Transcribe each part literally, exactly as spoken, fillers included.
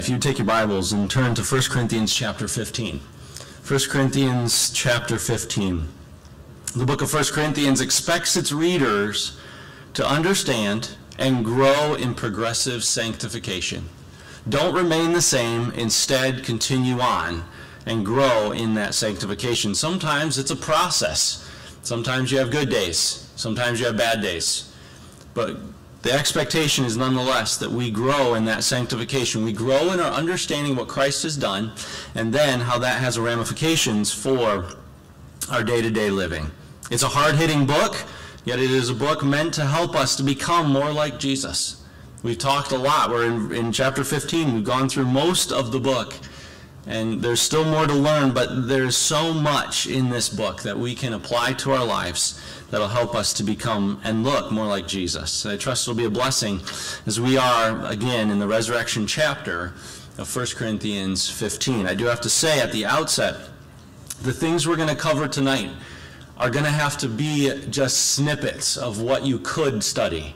If you take your Bibles and turn to First Corinthians chapter fifteen. First Corinthians chapter fifteen. The book of First Corinthians expects its readers to understand and grow in progressive sanctification. Don't remain the same, instead continue on and grow in that sanctification. Sometimes it's a process. Sometimes you have good days. Sometimes you have bad days. But the expectation is nonetheless that we grow in that sanctification. We grow in our understanding of what Christ has done, and then how that has ramifications for our day-to-day living. It's a hard-hitting book, yet it is a book meant to help us to become more like Jesus. We've talked a lot. We're in, in chapter fifteen. We've gone through most of the book, and there's still more to learn, but there's so much in this book that we can apply to our lives that'll help us to become and look more like Jesus. I trust it'll be a blessing as we are, again, in the resurrection chapter of First Corinthians fifteen. I do have to say at the outset, the things we're going to cover tonight are going to have to be just snippets of what you could study.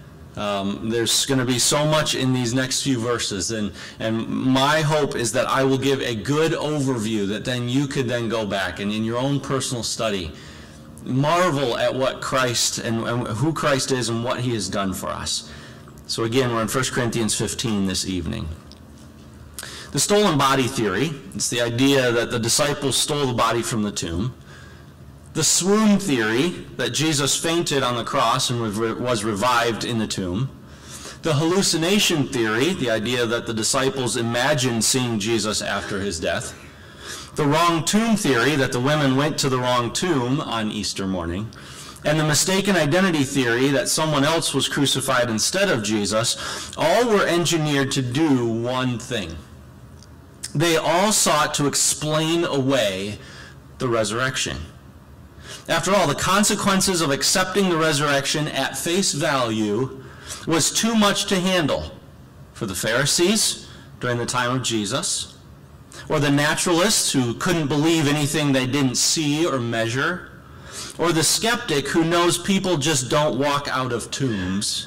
Um, there's going to be so much in these next few verses, and, and my hope is that I will give a good overview that then you could then go back and in your own personal study marvel at what Christ and, and who Christ is and what he has done for us. So again, we're in First Corinthians fifteen this evening. The stolen body theory, it's the idea that the disciples stole the body from the tomb. The swoon theory, that Jesus fainted on the cross and was revived in the tomb. The hallucination theory, the idea that the disciples imagined seeing Jesus after his death. The wrong tomb theory, that the women went to the wrong tomb on Easter morning. And the mistaken identity theory, that someone else was crucified instead of Jesus, all were engineered to do one thing. They all sought to explain away the resurrection. After all, the consequences of accepting the resurrection at face value was too much to handle for the Pharisees during the time of Jesus, or the naturalists who couldn't believe anything they didn't see or measure, or the skeptic who knows people just don't walk out of tombs.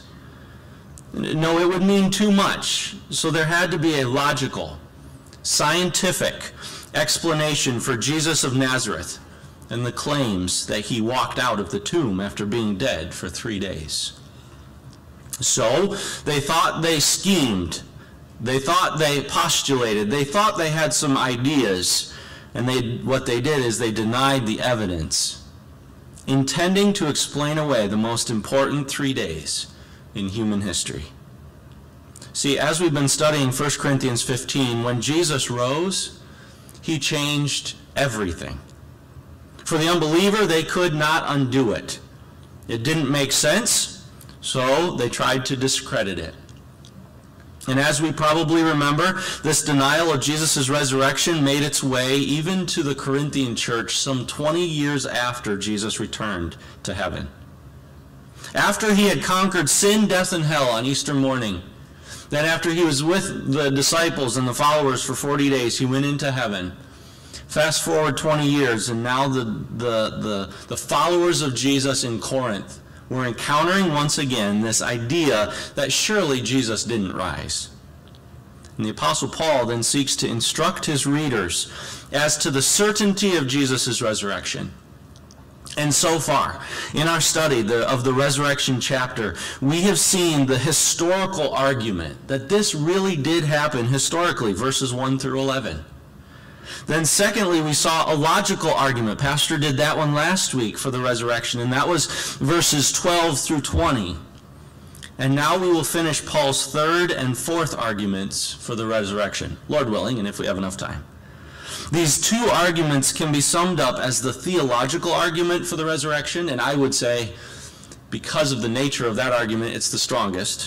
No, it would mean too much. So there had to be a logical, scientific explanation for Jesus of Nazareth and the claims that he walked out of the tomb after being dead for three days. So they thought they schemed. They thought they postulated. They thought they had some ideas. And they, what they did is they denied the evidence, intending to explain away the most important three days in human history. See, as we've been studying First Corinthians fifteen, when Jesus rose, he changed everything. For the unbeliever, they could not undo it. It didn't make sense, so they tried to discredit it. And as we probably remember, this denial of Jesus' resurrection made its way even to the Corinthian church some twenty years after Jesus returned to heaven. After he had conquered sin, death, and hell on Easter morning, then after he was with the disciples and the followers for forty days, he went into heaven. Fast forward twenty years, and now the, the, the, the followers of Jesus in Corinth were encountering once again this idea that surely Jesus didn't rise. And the Apostle Paul then seeks to instruct his readers as to the certainty of Jesus' resurrection. And so far, in our study the, of the resurrection chapter, we have seen the historical argument that this really did happen historically, verses one through eleven. Then secondly, we saw a logical argument. Pastor did that one last week for the resurrection, and that was verses twelve through twenty. And now we will finish Paul's third and fourth arguments for the resurrection, Lord willing, and if we have enough time. These two arguments can be summed up as the theological argument for the resurrection, and I would say, because of the nature of that argument, it's the strongest.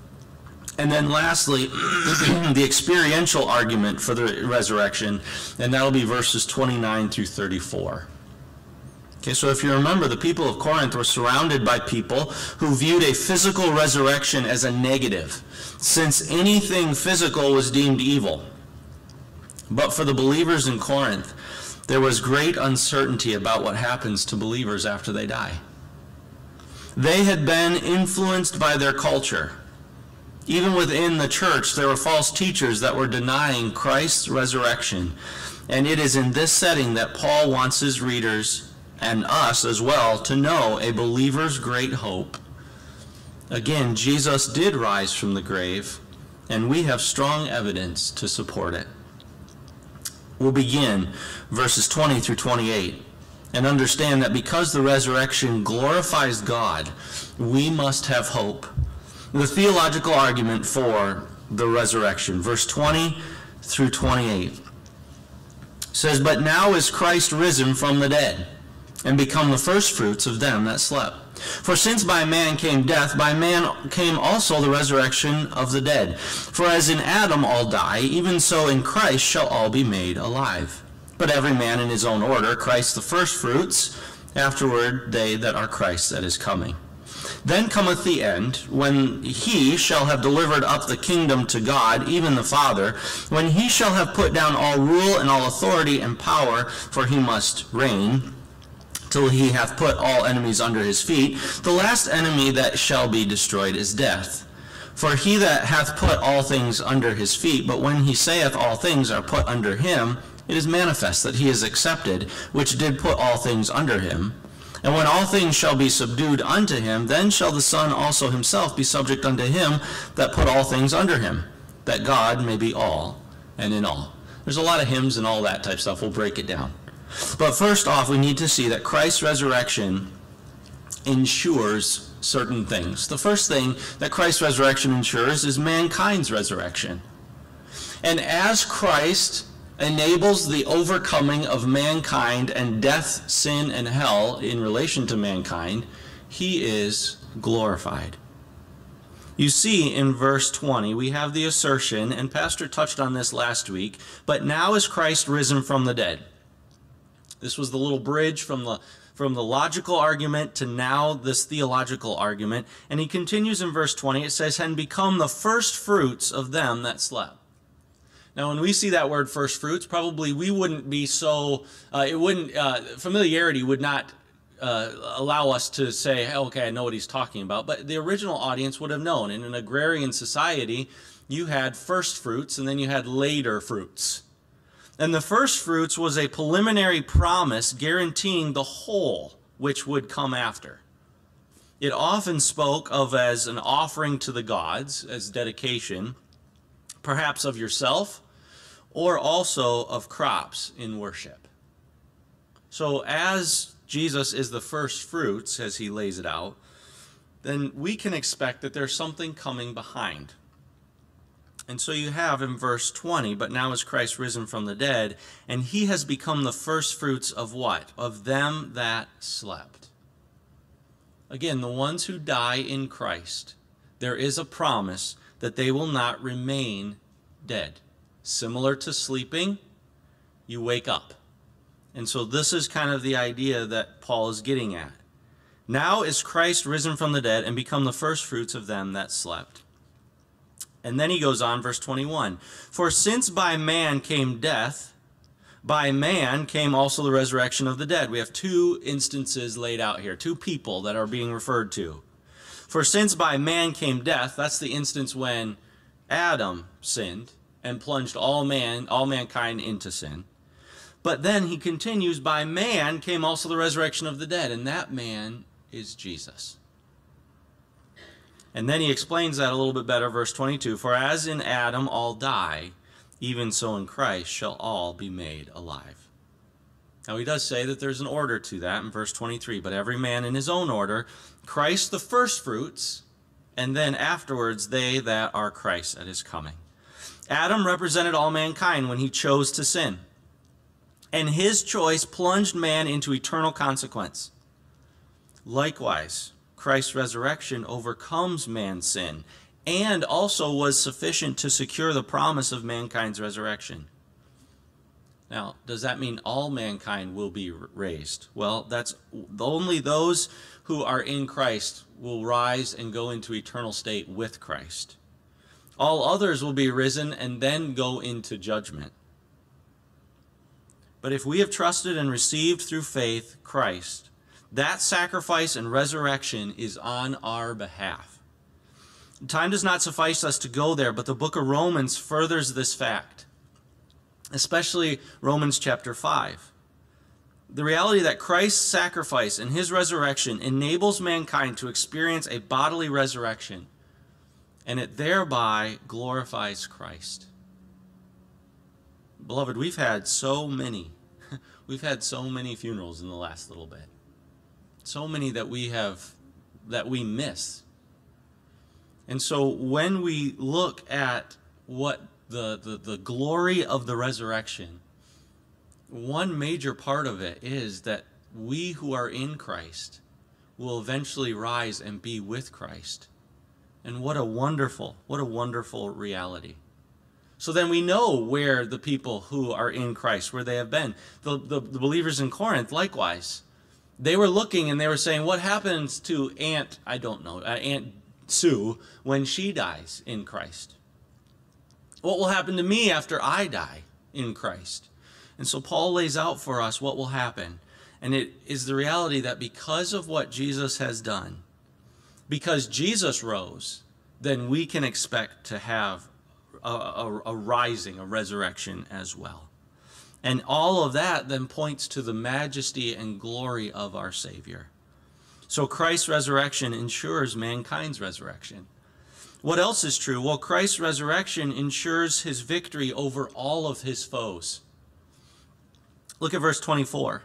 And then lastly, the experiential argument for the resurrection, and that'll be verses twenty-nine through thirty-four. Okay, so if you remember, the people of Corinth were surrounded by people who viewed a physical resurrection as a negative, since anything physical was deemed evil. But for the believers in Corinth, there was great uncertainty about what happens to believers after they die. They had been influenced by their culture. Even within the church, there were false teachers that were denying Christ's resurrection. And it is in this setting that Paul wants his readers, and us as well, to know a believer's great hope. Again, Jesus did rise from the grave, and we have strong evidence to support it. We'll begin verses twenty through twenty-eight, and understand that because the resurrection glorifies God, we must have hope. The theological argument for the resurrection, verse twenty through twenty-eight, says, "But now is Christ risen from the dead, and become the firstfruits of them that slept. For since by man came death, by man came also the resurrection of the dead. For as in Adam all die, even so in Christ shall all be made alive. But every man in his own order, Christ the firstfruits, afterward they that are Christ that is coming. Then cometh the end, when he shall have delivered up the kingdom to God, even the Father, when he shall have put down all rule and all authority and power, for he must reign, till he hath put all enemies under his feet. The last enemy that shall be destroyed is death. For he that hath put all things under his feet, but when he saith all things are put under him, it is manifest that he is accepted, which did put all things under him. And when all things shall be subdued unto him, then shall the Son also himself be subject unto him that put all things under him, that God may be all and in all." There's a lot of hymns and all that type stuff. We'll break it down. But first off, we need to see that Christ's resurrection ensures certain things. The first thing that Christ's resurrection ensures is mankind's resurrection. And as Christ enables the overcoming of mankind and death, sin, and hell in relation to mankind, he is glorified. You see in verse twenty, we have the assertion, and Pastor touched on this last week, "But now is Christ risen from the dead." This was the little bridge from the from the logical argument to now this theological argument. And he continues in verse twenty. It says, "And become the first fruits of them that slept." Now, when we see that word first fruits, probably we wouldn't be so, uh, it wouldn't, uh, familiarity would not uh, allow us to say, okay, I know what he's talking about. But the original audience would have known. In an agrarian society, you had first fruits and then you had later fruits. And the first fruits was a preliminary promise guaranteeing the whole which would come after. It often spoke of as an offering to the gods, as dedication, perhaps of yourself, or also of crops in worship. So as Jesus is the first fruits, as he lays it out, then we can expect that there's something coming behind. And so you have in verse twenty, "But now is Christ risen from the dead, and he has become the first fruits of" what? "Of them that slept." Again, the ones who die in Christ, there is a promise that they will not remain dead. Similar to sleeping, you wake up. And so this is kind of the idea that Paul is getting at. Now is Christ risen from the dead and become the first fruits of them that slept. And then he goes on, verse twenty-one. "For since by man came death, by man came also the resurrection of the dead." We have two instances laid out here, two people that are being referred to. For since by man came death, that's the instance when Adam sinned and plunged all man, all mankind into sin. But then he continues, by man came also the resurrection of the dead, and that man is Jesus. And then he explains that a little bit better, verse twenty-two. "For as in Adam all die, even so in Christ shall all be made alive." Now he does say that there's an order to that in verse twenty-three. "But every man in his own order, Christ the firstfruits, and then afterwards they that are Christ at his coming." Adam represented all mankind when he chose to sin. And his choice plunged man into eternal consequence. Likewise, Christ's resurrection overcomes man's sin and also was sufficient to secure the promise of mankind's resurrection. Now, does that mean all mankind will be raised? Well, that's only those who are in Christ will rise and go into eternal state with Christ. All others will be risen and then go into judgment. But if we have trusted and received through faith Christ, that sacrifice and resurrection is on our behalf. Time does not suffice us to go there, but the book of Romans furthers this fact, especially Romans chapter five. The reality that Christ's sacrifice and his resurrection enables mankind to experience a bodily resurrection, and it thereby glorifies Christ. Beloved, we've had so many, we've had so many funerals in the last little bit. So many that we have, that we miss. And so when we look at what the, the, the glory of the resurrection, one major part of it is that we who are in Christ will eventually rise and be with Christ. And what a wonderful, what a wonderful reality. So then we know where the people who are in Christ, where they have been. The, the, the believers in Corinth, likewise. They were looking and they were saying, what happens to Aunt, I don't know, uh, Aunt Sue when she dies in Christ? What will happen to me after I die in Christ? And so Paul lays out for us what will happen. And it is the reality that because of what Jesus has done, because Jesus rose, then we can expect to have a, a, a rising, a resurrection as well. And all of that then points to the majesty and glory of our Savior. So Christ's resurrection ensures mankind's resurrection. What else is true? Well, Christ's resurrection ensures his victory over all of his foes. Look at verse twenty-four.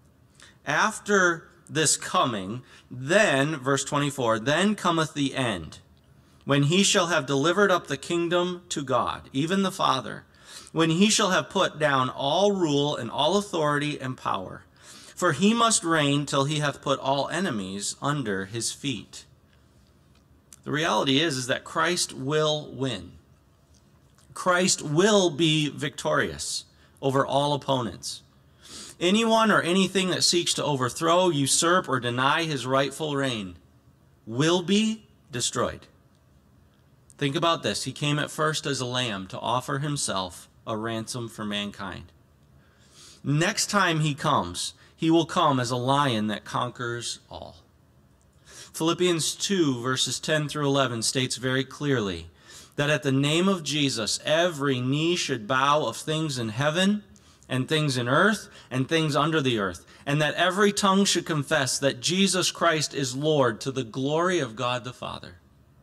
After this coming, then, verse twenty-four, then cometh the end, when he shall have delivered up the kingdom to God, even the Father, when he shall have put down all rule and all authority and power. For he must reign till he hath put all enemies under his feet. The reality is, is that Christ will win. Christ will be victorious over all opponents. Anyone or anything that seeks to overthrow, usurp, or deny his rightful reign will be destroyed. Think about this. He came at first as a lamb to offer himself a ransom for mankind. Next time he comes, he will come as a lion that conquers all. Philippians two, verses ten through eleven states very clearly that at the name of Jesus, every knee should bow of things in heaven and things in earth and things under the earth, and that every tongue should confess that Jesus Christ is Lord to the glory of God the Father.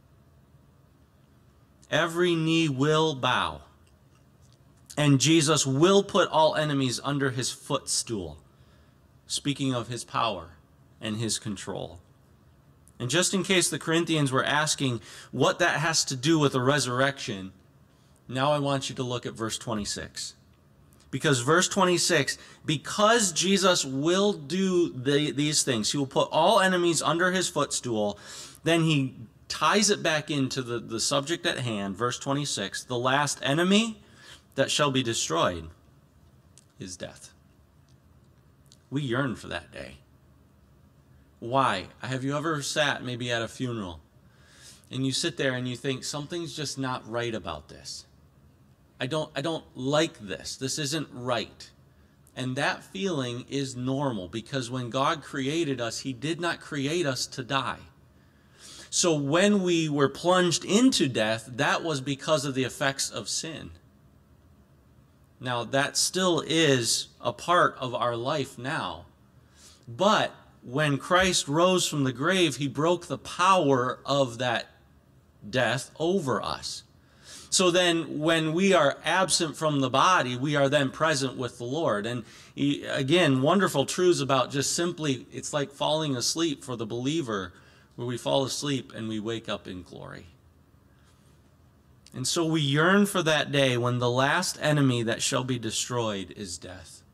Every knee will bow, and Jesus will put all enemies under his footstool, speaking of his power and his control. And just in case the Corinthians were asking what that has to do with the resurrection, now I want you to look at verse twenty-six. Because verse twenty-six, because Jesus will do the, these things, he will put all enemies under his footstool, then he ties it back into the, the subject at hand, verse twenty-six. The last enemy that shall be destroyed is death. We yearn for that day. Why? Have you ever sat maybe at a funeral and you sit there and you think something's just not right about this? I don't, I don't like this. This isn't right. And that feeling is normal because when God created us, he did not create us to die. So when we were plunged into death, that was because of the effects of sin. Now, that still is a part of our life now. But when Christ rose from the grave, he broke the power of that death over us. So then when we are absent from the body, we are then present with the Lord. And he, again, wonderful truths about just simply, it's like falling asleep for the believer, where we fall asleep and we wake up in glory. And so we yearn for that day when the last enemy that shall be destroyed is death.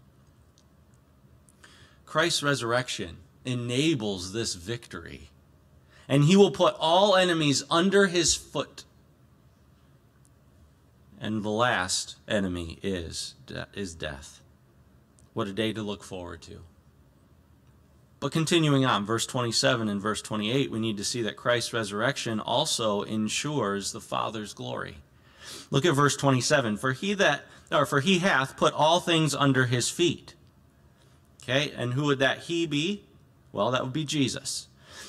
Christ's resurrection enables this victory, and he will put all enemies under his foot. And the last enemy is, is death. What a day to look forward to. But continuing on, verse twenty-seven and verse twenty-eight, we need to see that Christ's resurrection also ensures the Father's glory. Look at verse twenty-seven. For he that, or for he hath put all things under his feet. Okay, and who would that he be? Well, that would be Jesus.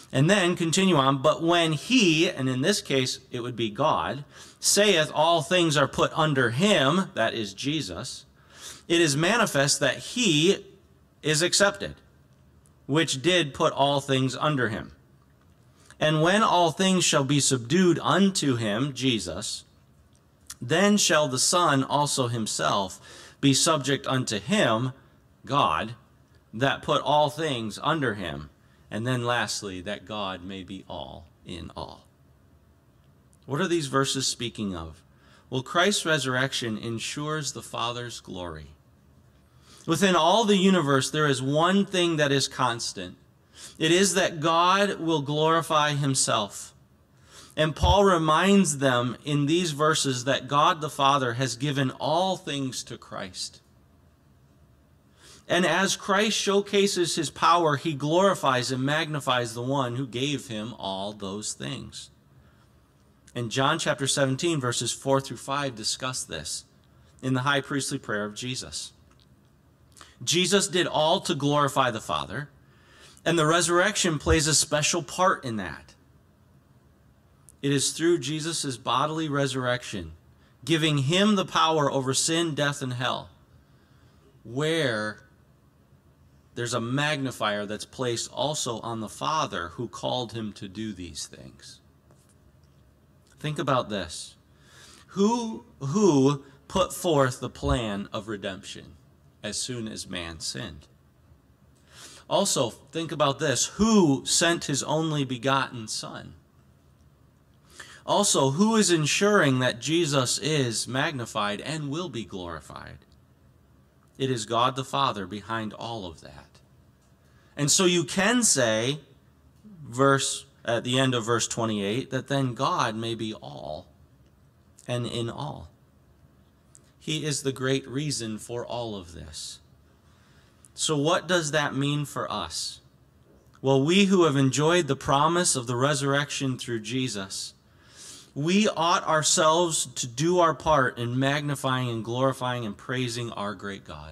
And then continue on, but when he, and in this case it would be God, saith all things are put under him, that is Jesus, it is manifest that he is accepted, which did put all things under him. And when all things shall be subdued unto him, Jesus, then shall the Son also himself be subject unto him, God, that put all things under him. And then lastly, that God may be all in all. What are these verses speaking of? Well, Christ's resurrection ensures the Father's glory. Within all the universe, there is one thing that is constant. It is that God will glorify himself. And Paul reminds them in these verses that God the Father has given all things to Christ. And as Christ showcases his power, he glorifies and magnifies the one who gave him all those things. And John chapter seventeen, verses four through five discuss this in the high priestly prayer of Jesus. Jesus did all to glorify the Father, and the resurrection plays a special part in that. It is through Jesus' bodily resurrection, giving him the power over sin, death, and hell, where there's a magnifier that's placed also on the Father who called him to do these things. Think about this. Who, who put forth the plan of redemption as soon as man sinned? Also, think about this. Who sent his only begotten Son? Also, who is ensuring that Jesus is magnified and will be glorified? It is God the Father behind all of that. And so you can say, verse at the end of verse twenty-eight, that then God may be all and in all. He is the great reason for all of this. So what does that mean for us? Well, we who have enjoyed the promise of the resurrection through Jesus, we ought ourselves to do our part in magnifying and glorifying and praising our great God.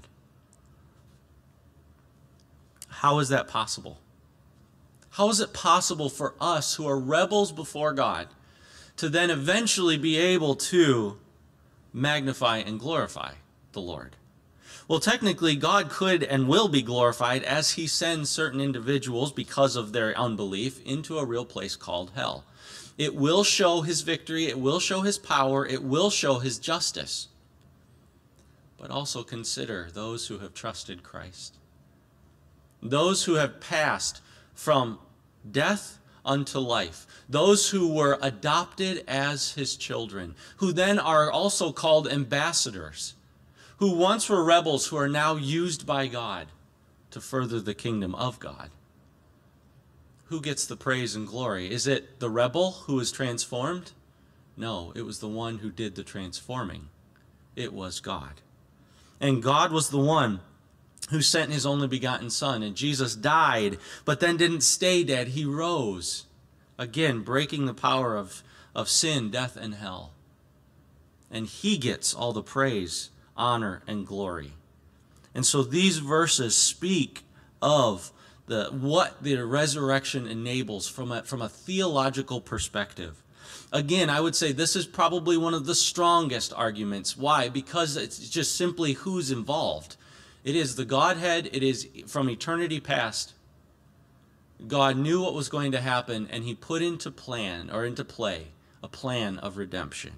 How is that possible? How is it possible for us who are rebels before God to then eventually be able to magnify and glorify the Lord? Well, technically, God could and will be glorified as he sends certain individuals, because of their unbelief, into a real place called hell. It will show his victory, it will show his power, it will show his justice. But also consider those who have trusted Christ. Those who have passed from death unto life. Those who were adopted as his children, who then are also called ambassadors, who once were rebels, who are now used by God to further the kingdom of God. Who gets the praise and glory? Is it the rebel who is transformed? No, it was the one who did the transforming. It was God. And God was the one who sent his only begotten Son. And Jesus died, but then didn't stay dead. He rose, again, breaking the power of, of sin, death, and hell. And he gets all the praise, honor, and glory. And so these verses speak of the what the resurrection enables from a, from a theological perspective. Again, I would say this is probably one of the strongest arguments. Why? Because it's just simply who's involved. It is the Godhead. It is from eternity past. God knew what was going to happen, and he put into plan or into play a plan of redemption.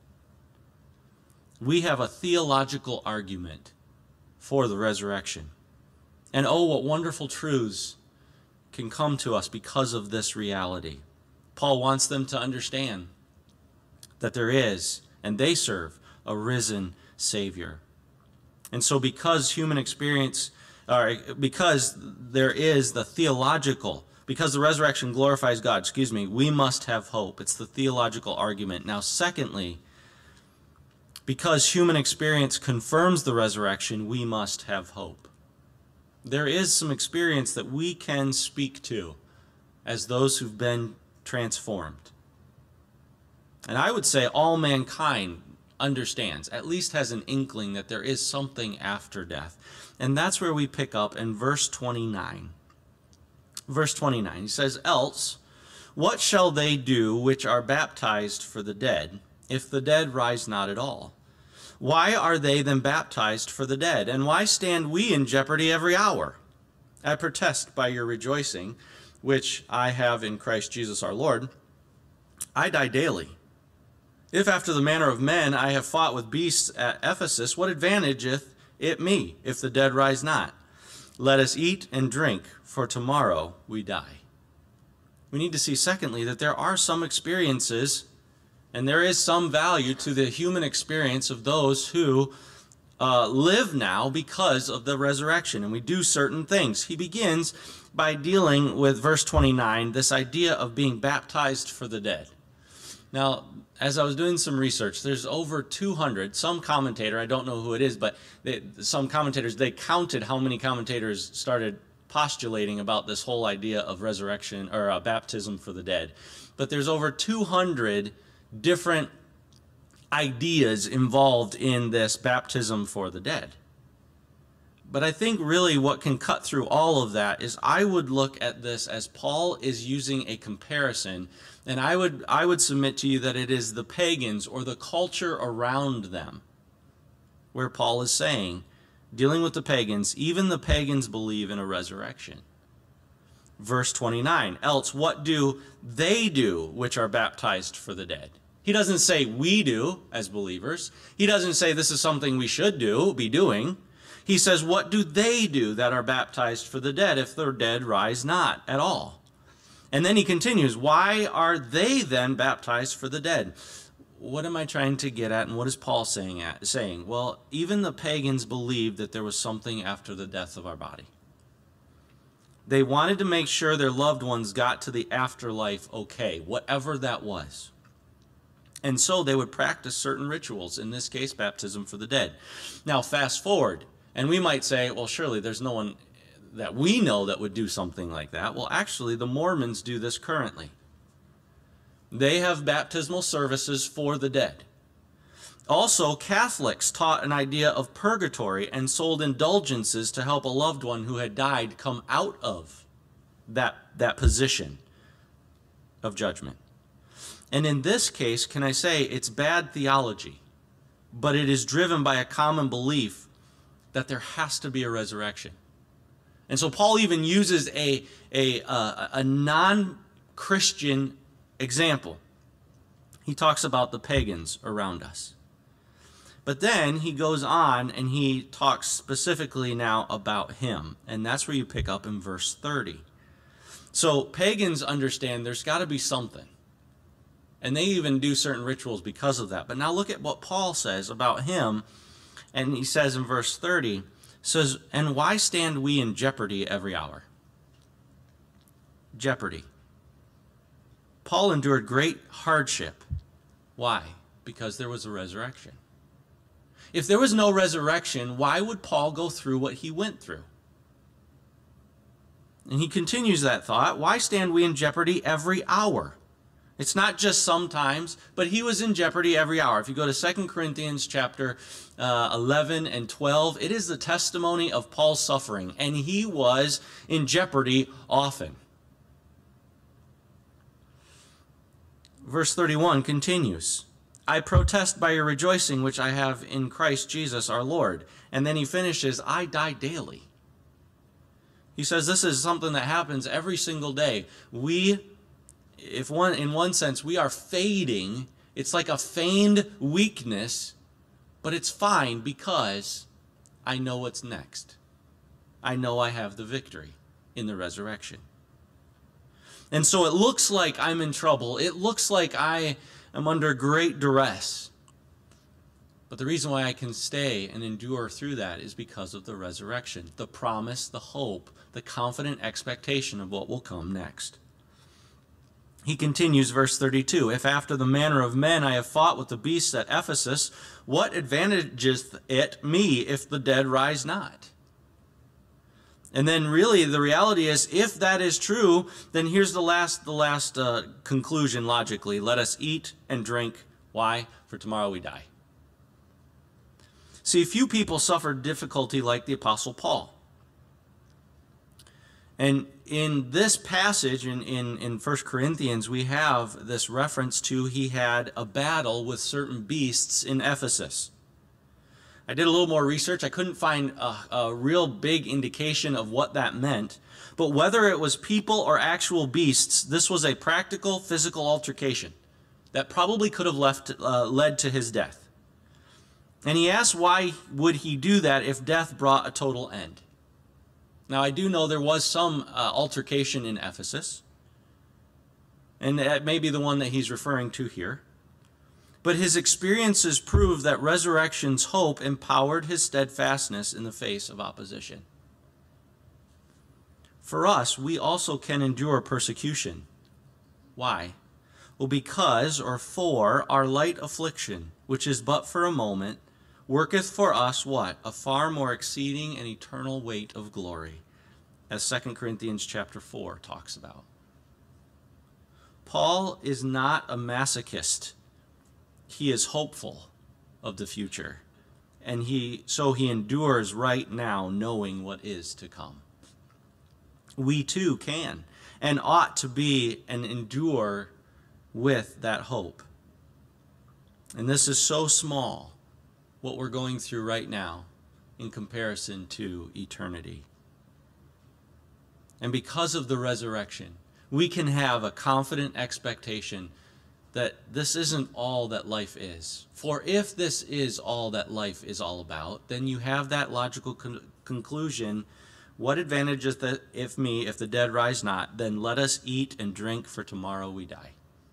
We have a theological argument for the resurrection. And oh, what wonderful truths can come to us because of this reality. Paul wants them to understand that there is, and they serve, a risen Savior. And so because human experience, or because there is the theological, because the resurrection glorifies God, excuse me, we must have hope. It's the theological argument. Now, secondly, because human experience confirms the resurrection, we must have hope. There is some experience that we can speak to as those who've been transformed. And I would say all mankind understands, at least has an inkling that there is something after death. And that's where we pick up in verse twenty-nine. Verse twenty-nine, he says, "Else, what shall they do which are baptized for the dead, if the dead rise not at all? Why are they then baptized for the dead? And why stand we in jeopardy every hour? I protest by your rejoicing, which I have in Christ Jesus our Lord, I die daily. If after the manner of men I have fought with beasts at Ephesus, what advantageth it me, if the dead rise not? Let us eat and drink, for tomorrow we die." We need to see, secondly, that there are some experiences, and there is some value to the human experience of those who uh, live now because of the resurrection, and we do certain things. He begins by dealing with verse twenty-nine, this idea of being baptized for the dead. Now, as I was doing some research, there's over two hundred, some commentator, I don't know who it is, but they, some commentators, they counted how many commentators started postulating about this whole idea of resurrection or uh, baptism for the dead. But there's over two hundred different ideas involved in this baptism for the dead. But I think really what can cut through all of that is I would look at this as Paul is using a comparison, and I would I would submit to you that it is the pagans or the culture around them where Paul is saying, dealing with the pagans, even the pagans believe in a resurrection. Verse twenty-nine, "Else what do they do which are baptized for the dead?" He doesn't say we do as believers. He doesn't say this is something we should do, be doing. He says, what do they do that are baptized for the dead if their dead rise not at all? And then he continues, why are they then baptized for the dead? What am I trying to get at, and what is Paul saying? At, saying? Well, even the pagans believed that there was something after the death of our body. They wanted to make sure their loved ones got to the afterlife okay, whatever that was. And so they would practice certain rituals, in this case, baptism for the dead. Now, fast forward, and we might say, well, surely there's no one that we know that would do something like that. Well, actually, the Mormons do this currently. They have baptismal services for the dead. Also, Catholics taught an idea of purgatory and sold indulgences to help a loved one who had died come out of that, that position of judgment. And in this case, can I say, it's bad theology, but it is driven by a common belief that there has to be a resurrection. And so Paul even uses a, a, uh, a non-Christian example. He talks about the pagans around us. But then he goes on and he talks specifically now about him. And that's where you pick up in verse thirty. So pagans understand there's got to be something. And they even do certain rituals because of that. But now look at what Paul says about him. And he says in verse thirty, says, and why stand we in jeopardy every hour? Jeopardy. Paul endured great hardship. Why? Because there was a resurrection. If there was no resurrection, why would Paul go through what he went through? And he continues that thought. Why stand we in jeopardy every hour? It's not just sometimes, but he was in jeopardy every hour. If you go to Second Corinthians chapter uh, eleven and twelve, it is the testimony of Paul's suffering, and he was in jeopardy often. Verse thirty-one continues, I protest by your rejoicing which I have in Christ Jesus our Lord. And then he finishes, I die daily. He says this is something that happens every single day. We If one, in one sense, we are fading. It's like a feigned weakness, but it's fine because I know what's next. I know I have the victory in the resurrection. And so it looks like I'm in trouble. It looks like I am under great duress. But the reason why I can stay and endure through that is because of the resurrection, the promise, the hope, the confident expectation of what will come next. He continues, verse thirty-two, if after the manner of men I have fought with the beasts at Ephesus, what advantageth it me if the dead rise not? And then really the reality is, if that is true, then here's the last, the last uh, conclusion logically. Let us eat and drink. Why? For tomorrow we die. See, few people suffered difficulty like the Apostle Paul. And in this passage in, in, in First Corinthians, we have this reference to he had a battle with certain beasts in Ephesus. I did a little more research. I couldn't find a, a real big indication of what that meant. But whether it was people or actual beasts, this was a practical physical altercation that probably could have left, uh, led to his death. And he asked why would he do that if death brought a total end. Now, I do know there was some uh, altercation in Ephesus, and that may be the one that he's referring to here. But his experiences prove that resurrection's hope empowered his steadfastness in the face of opposition. For us, we also can endure persecution. Why? Well, because, or for, our light affliction, which is but for a moment, worketh for us what? A far more exceeding and eternal weight of glory, as Second Corinthians chapter four talks about. Paul is not a masochist. He is hopeful of the future, and he so he endures right now knowing what is to come. We too can and ought to be and endure with that hope. And this is so small, what we're going through right now, in comparison to eternity. And because of the resurrection, we can have a confident expectation that this isn't all that life is. For if this is all that life is all about, then you have that logical con- conclusion, what advantage is that if me, if the dead rise not, then let us eat and drink, for tomorrow we die.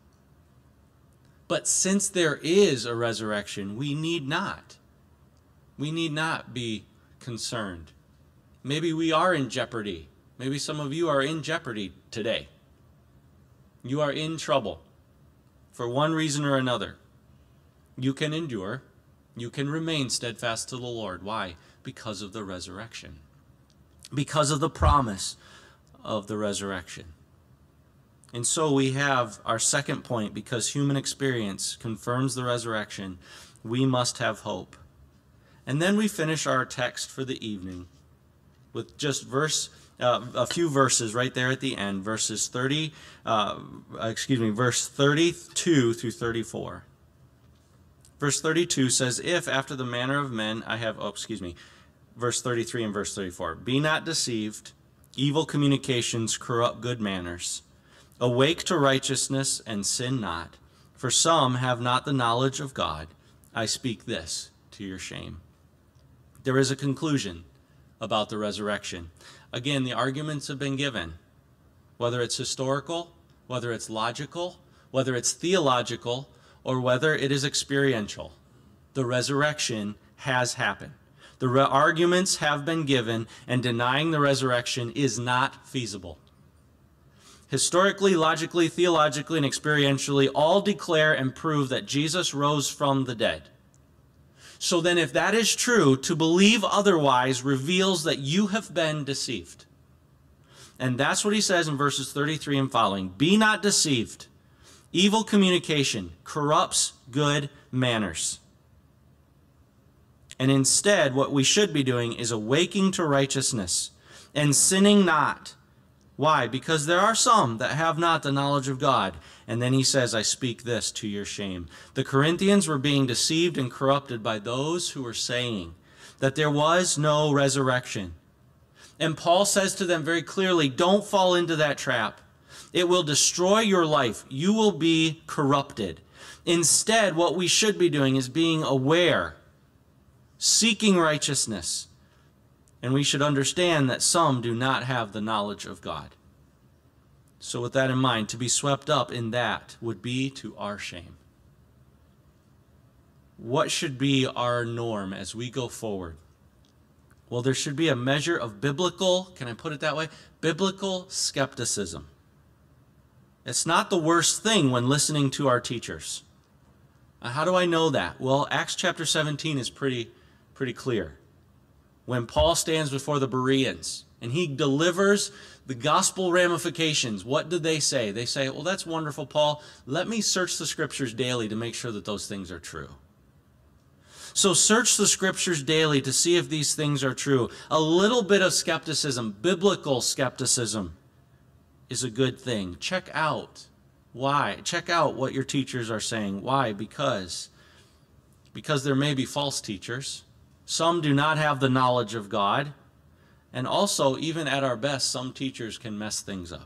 But since there is a resurrection, we need not. We need not be concerned. Maybe we are in jeopardy. Maybe some of you are in jeopardy today. You are in trouble for one reason or another. You can endure. You can remain steadfast to the Lord. Why? Because of the resurrection. Because of the promise of the resurrection. And so we have our second point, because human experience confirms the resurrection, we must have hope. And then we finish our text for the evening with just verse, uh, a few verses right there at the end, verses thirty, uh, excuse me, verse thirty-two through thirty-four. Verse thirty-two says, "If after the manner of men I have," oh, excuse me, verse thirty-three and verse thirty-four. "Be not deceived; evil communications corrupt good manners. Awake to righteousness and sin not, for some have not the knowledge of God. I speak this to your shame." There is a conclusion about the resurrection. Again, the arguments have been given, whether it's historical, whether it's logical, whether it's theological, or whether it is experiential. The resurrection has happened. The re- arguments have been given, and denying the resurrection is not feasible. Historically, logically, theologically, and experientially, all declare and prove that Jesus rose from the dead. So then, if that is true, to believe otherwise reveals that you have been deceived. And that's what he says in verses thirty-three and following. "Be not deceived. Evil communication corrupts good manners." And instead, what we should be doing is awaking to righteousness and sinning not. Why? Because there are some that have not the knowledge of God. And then he says, "I speak this to your shame." The Corinthians were being deceived and corrupted by those who were saying that there was no resurrection. And Paul says to them very clearly, don't fall into that trap. It will destroy your life. You will be corrupted. Instead, what we should be doing is being aware, seeking righteousness. And we should understand that some do not have the knowledge of God. So with that in mind, to be swept up in that would be to our shame. What should be our norm as we go forward? Well, there should be a measure of biblical, can I put it that way? Biblical skepticism. It's not the worst thing when listening to our teachers. How do I know that? Well, Acts chapter seventeen is pretty, pretty clear. When Paul stands before the Bereans and he delivers the gospel ramifications, what do they say? They say, well, that's wonderful, Paul. Let me search the scriptures daily to make sure that those things are true. So search the scriptures daily to see if these things are true. A little bit of skepticism, biblical skepticism, is a good thing. Check out why. Check out what your teachers are saying. Why? Because, because there may be false teachers. Some do not have the knowledge of God. And also, even at our best, some teachers can mess things up.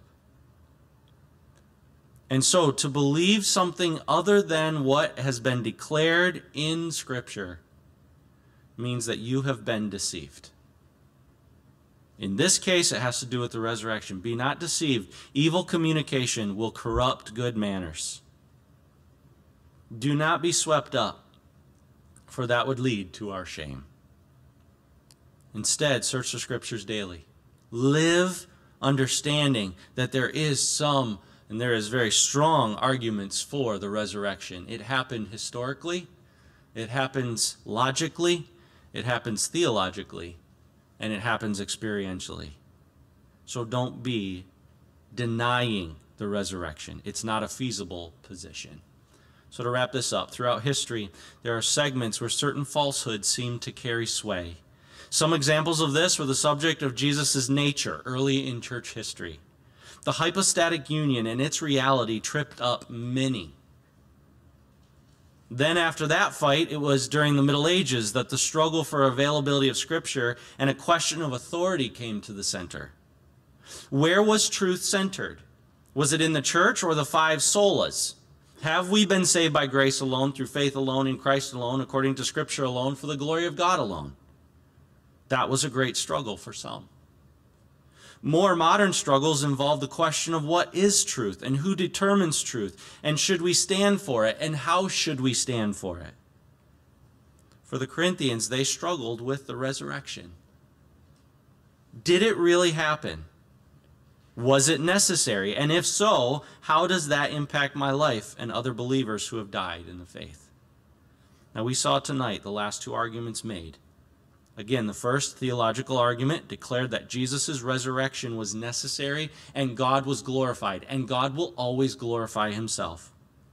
And so, to believe something other than what has been declared in Scripture means that you have been deceived. In this case, it has to do with the resurrection. Be not deceived. Evil communication will corrupt good manners. Do not be swept up, for that would lead to our shame. Instead, search the Scriptures daily. Live understanding that there is some, and there is very strong arguments for the resurrection. It happened historically, it happens logically, it happens theologically, and it happens experientially. So don't be denying the resurrection. It's not a feasible position. So to wrap this up, throughout history, there are segments where certain falsehoods seem to carry sway. Some examples of this were the subject of Jesus' nature early in church history. The hypostatic union and its reality tripped up many. Then after that fight, it was during the Middle Ages that the struggle for availability of Scripture and a question of authority came to the center. Where was truth centered? Was it in the church or the five solas? Have we been saved by grace alone, through faith alone, in Christ alone, according to Scripture alone, for the glory of God alone? That was a great struggle for some. More modern struggles involve the question of what is truth and who determines truth, and should we stand for it, and how should we stand for it? For the Corinthians, they struggled with the resurrection. Did it really happen? Was it necessary? And if so, how does that impact my life and other believers who have died in the faith? Now, we saw tonight the last two arguments made. Again, the first theological argument declared that Jesus' resurrection was necessary and God was glorified, and God will always glorify himself.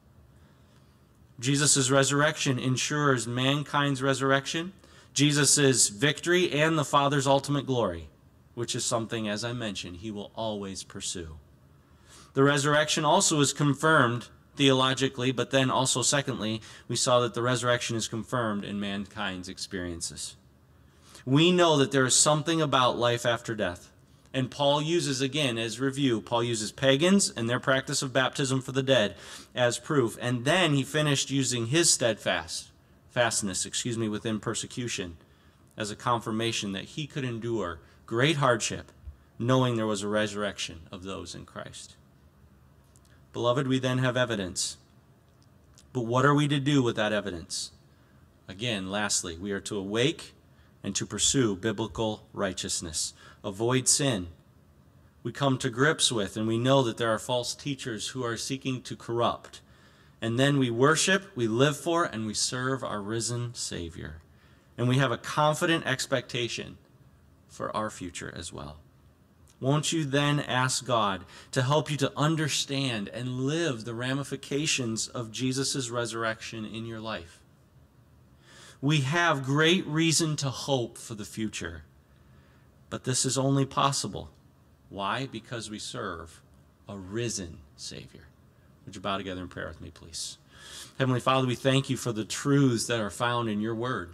Jesus' resurrection ensures mankind's resurrection, Jesus' victory, and the Father's ultimate glory, which is something, as I mentioned, he will always pursue. The resurrection also is confirmed theologically, but then also, secondly, we saw that the resurrection is confirmed in mankind's experiences. We know that there is something about life after death. And Paul uses, again, as review, Paul uses pagans and their practice of baptism for the dead as proof. And then he finished using his steadfast, fastness, excuse me, within persecution as a confirmation that he could endure great hardship, knowing there was a resurrection of those in Christ. Beloved, we then have evidence. But what are we to do with that evidence? Again, lastly, we are to awake and to pursue biblical righteousness. Avoid sin. We come to grips with, and we know that there are false teachers who are seeking to corrupt. And then we worship, we live for, and we serve our risen Savior. And we have a confident expectation for our future as well. Won't you then ask God to help you to understand and live the ramifications of Jesus' resurrection in your life? We have great reason to hope for the future, but this is only possible. Why? Because we serve a risen Savior. Would you bow together in prayer with me, please? Heavenly Father, we thank you for the truths that are found in your word.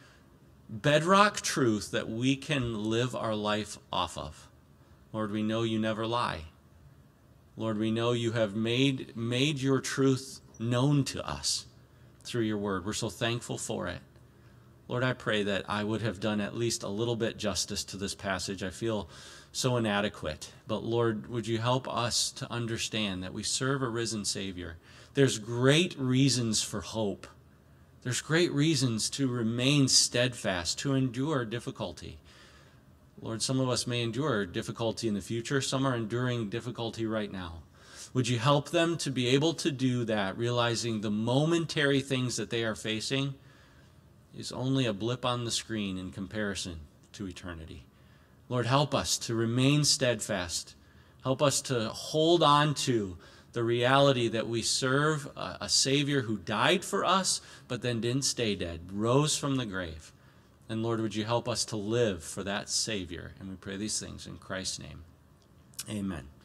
Bedrock truth that we can live our life off of. Lord, we know you never lie. Lord, we know you have made, made your truth known to us through your word. We're so thankful for it. Lord, I pray that I would have done at least a little bit justice to this passage. I feel so inadequate. But Lord, would you help us to understand that we serve a risen Savior? There's great reasons for hope. There's great reasons to remain steadfast, to endure difficulty. Lord, some of us may endure difficulty in the future. Some are enduring difficulty right now. Would you help them to be able to do that, realizing the momentary things that they are facing is only a blip on the screen in comparison to eternity. Lord, help us to remain steadfast. Help us to hold on to the reality that we serve a, a Savior who died for us, but then didn't stay dead, rose from the grave. And Lord, would you help us to live for that Savior? And we pray these things in Christ's name. Amen.